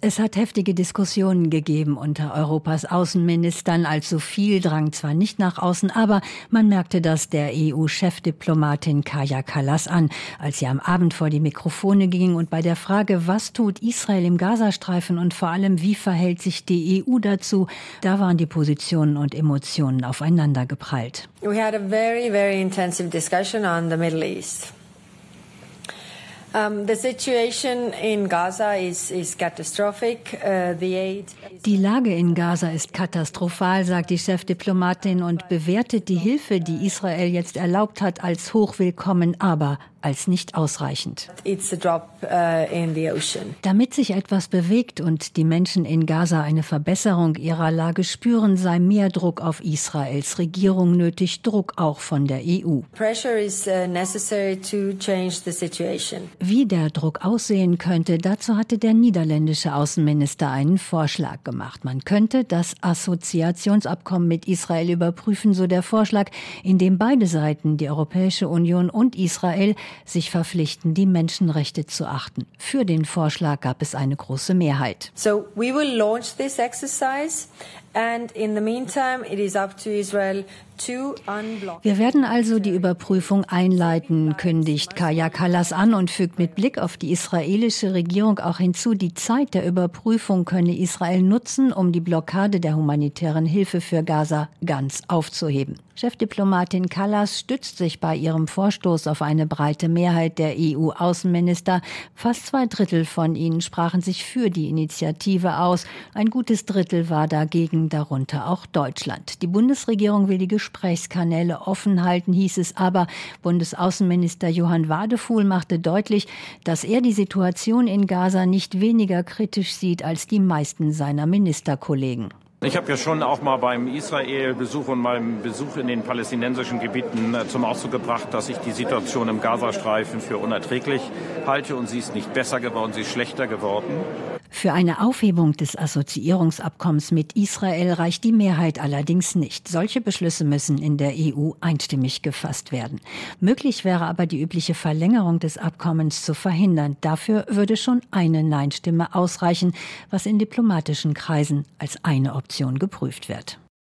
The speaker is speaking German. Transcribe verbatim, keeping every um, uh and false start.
Es hat heftige Diskussionen gegeben unter Europas Außenministern. Allzu viel drang zwar nicht nach außen, aber man merkte das der E U-Chefdiplomatin Kaja Kallas an, als sie am Abend vor die Mikrofone ging und bei der Frage, was tut Israel im Gazastreifen und vor allem, wie verhält sich die E U dazu, da waren die Positionen und Emotionen aufeinander geprallt. We had a very, very intensive discussion on the Middle East. Um, the situation in Gaza is, is catastrophic. Uh, the aid is Die Lage in Gaza ist katastrophal, sagt die Chefdiplomatin und bewertet die Hilfe, die Israel jetzt erlaubt hat, als hochwillkommen, aber als nicht ausreichend. It's a drop uh, in the ocean. Damit sich etwas bewegt und die Menschen in Gaza eine Verbesserung ihrer Lage spüren, sei mehr Druck auf Israels Regierung nötig, Druck auch von der E U. Pressure is uh, necessary to change the situation. Wie der Druck aussehen könnte, dazu hatte der niederländische Außenminister einen Vorschlag gemacht. Man könnte das Assoziationsabkommen mit Israel überprüfen, so der Vorschlag, in dem beide Seiten, die Europäische Union und Israel, sich verpflichten, die Menschenrechte zu achten. Für den Vorschlag gab es eine große Mehrheit. So we will launch this exercise and in the meantime it is up to Israel to unblock. Wir werden also die Überprüfung einleiten, kündigt Kaja Kallas an und fügt mit Blick auf die israelische Regierung auch hinzu, die Zeit der Überprüfung könne Israel nutzen, um die Blockade der humanitären Hilfe für Gaza ganz aufzuheben. Chefdiplomatin Kallas stützt sich bei ihrem Vorstoß auf eine breite Mehrheit der E U-Außenminister. Fast zwei Drittel von ihnen sprachen sich für die Initiative aus. Ein gutes Drittel war dagegen, darunter auch Deutschland. Die Bundesregierung will die Gesprächskanäle offen halten, hieß es aber. Bundesaußenminister Johann Wadefuhl machte deutlich, dass er die Situation in Gaza nicht weniger kritisch sieht als die meisten seiner Ministerkollegen. Ich habe ja schon auch mal beim Israel-Besuch und beim Besuch in den palästinensischen Gebieten zum Ausdruck gebracht, dass ich die Situation im Gazastreifen für unerträglich halte und sie ist nicht besser geworden, sie ist schlechter geworden. Für eine Aufhebung des Assoziierungsabkommens mit Israel reicht die Mehrheit allerdings nicht. Solche Beschlüsse müssen in der E U einstimmig gefasst werden. Möglich wäre aber die übliche Verlängerung des Abkommens zu verhindern. Dafür würde schon eine Nein-Stimme ausreichen, was in diplomatischen Kreisen als eine Option geprüft wird.